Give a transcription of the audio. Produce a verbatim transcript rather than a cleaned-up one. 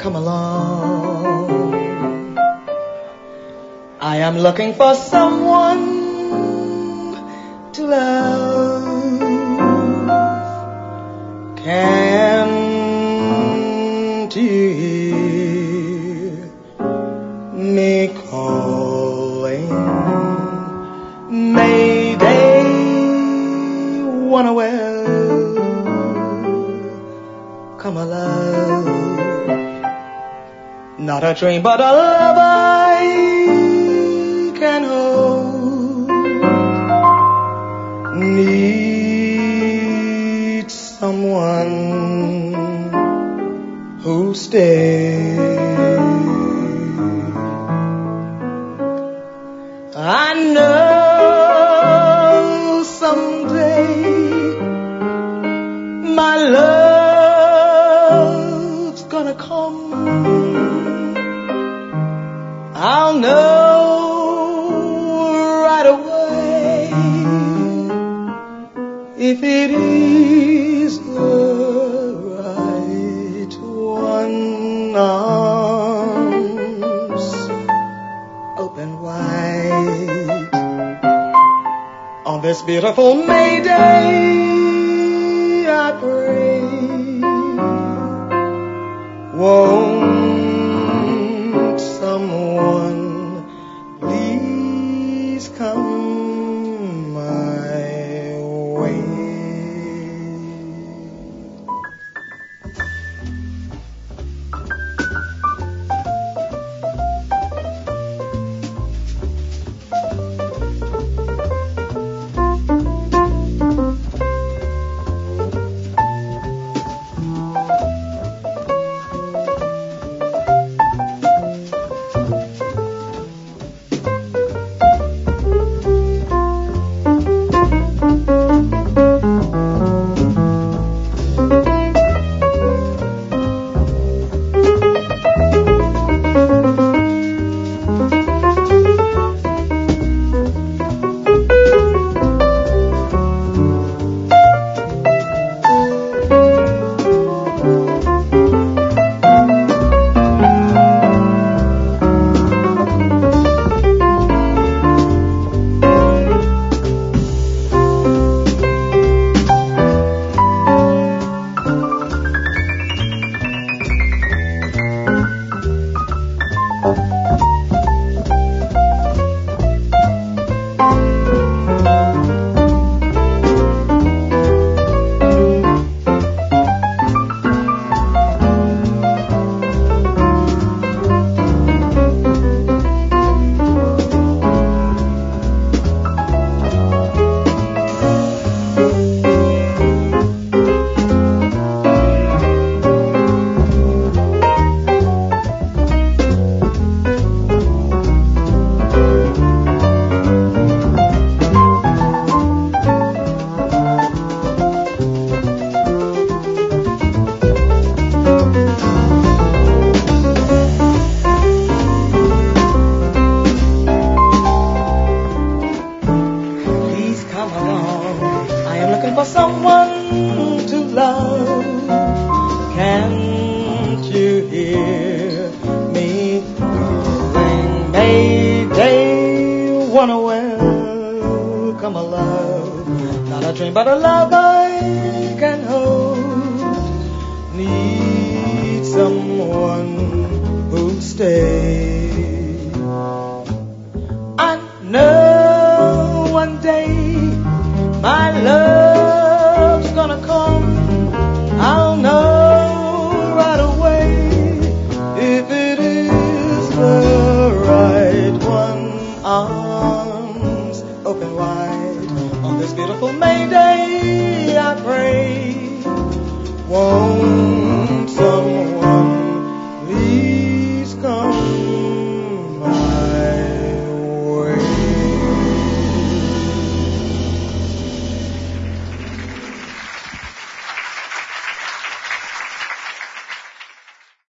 come along. I am looking for someone to love. Can't you hear me calling? Mayday, wanna well, come alive. Not a dream, but a love I can hold. Need someone who'll stay. I know someday my love's gonna come. I'll know right away if it is the right one. Arms open wide on this beautiful May Day, I pray. Won't someone please come my way? For someone to love, can't you hear me calling? Mayday, wanna welcome a love, not a dream but a love I can hold. Need someone who'll stay. I know one day my love's gonna come. I'll know right away if it is the right one. Arms open wide on this beautiful May Day, I pray. Won't someone